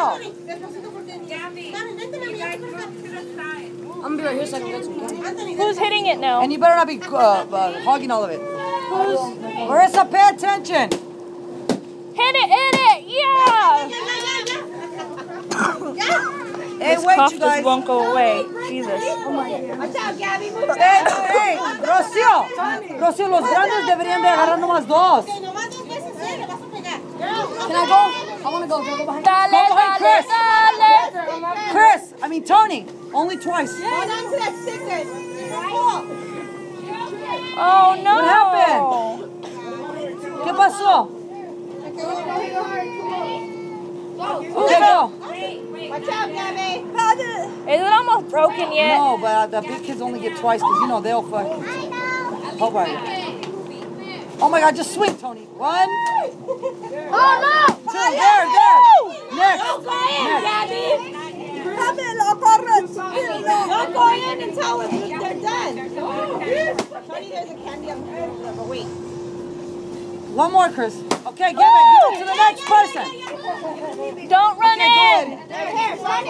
I'm gonna be right here so I can get some candy. Who's hitting it now? And you better not be hogging all of it. Marissa, pay attention. Hit it! Yeah! Hey, This wait, cough you just guys. won't go away. Jesus. Watch out, Gabby. Hey, Rocío. Rocío, los grandes deberían de agarrar nomás dos. Can I go? I want to go. Can I go behind? Dale, Chris, I mean Tony, only twice. Hold on to that sticker. Oh no! What happened? ¿Qué pasó? Okay, go. Watch out, Gabby. Is it almost broken yet? No, but the big kids only get twice because you know they'll fucking. How about you? Oh my God! Just swing, Tony. 1, 2, there. Next. Don't go in, Next. Gabby. Don't go in until they're done. Tony, there's a candy up there. But wait. One more, Chris. Okay, give it to the next person. Don't run in! Here, Tony.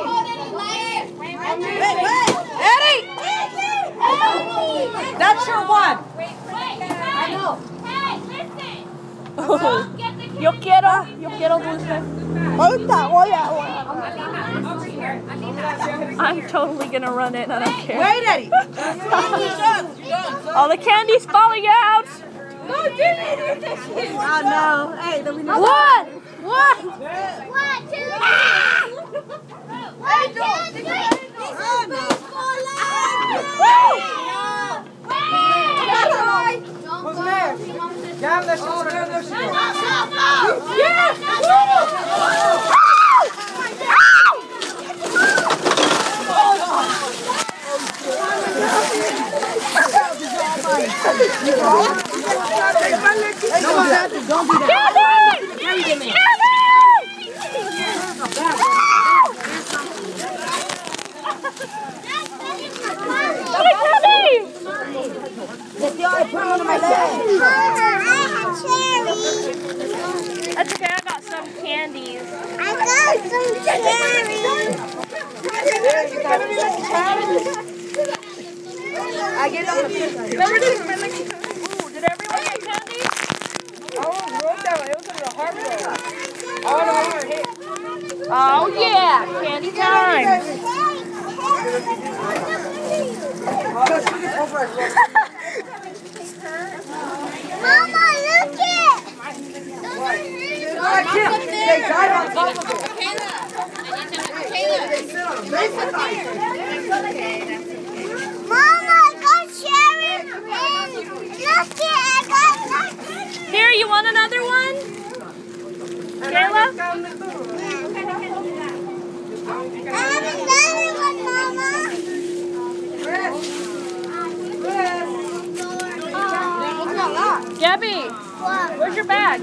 Eddie! That's your one. I know. Yo quiero dulce. I'm totally gonna run it. I don't care. Wait, Eddie. All the candy's falling out. Oh no. Hey, there'll be no. One. 1, 2, Don't do that. That's okay, I got some candies. I got some cherries. I get on the Remember this? Ooh, did everyone get candy? Oh yeah, candy time. Mama, look it. They died on top of it. Mama, I got cherries. Look it, I got Here, you want another one? Kayla? I have another one, Mama. Gabby, What? where's your bag?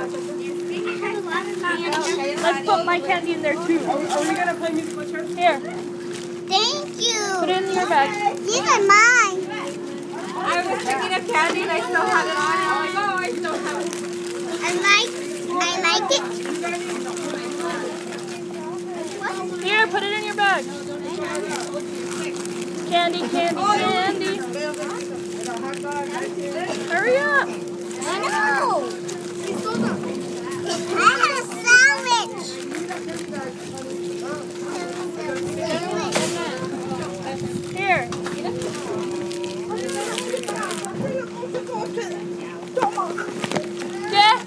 Let's put my candy in there too. Are we gonna play musical chairs? Here, Thank you. put it in your bag. These are mine. I was thinking of candy and I still have it on. I'm like, oh, I still have it. I like it. Here, put it in your bag. Candy. Hurry up. I know. I have a sandwich. Here. Yeah.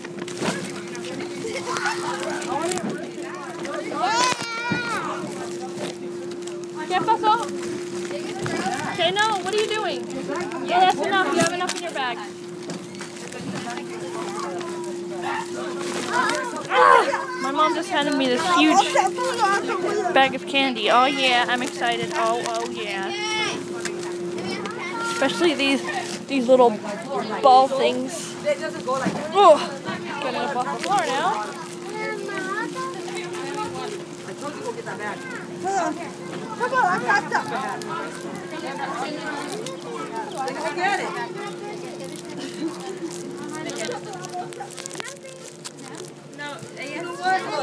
¿Qué pasó? Okay, no, what are you doing? Yeah, that's enough. You have enough in your bag. My mom just handed me this huge bag of candy. Oh yeah, I'm excited. Oh yeah. Especially these little ball things. Oh, getting up off the floor now. Get it.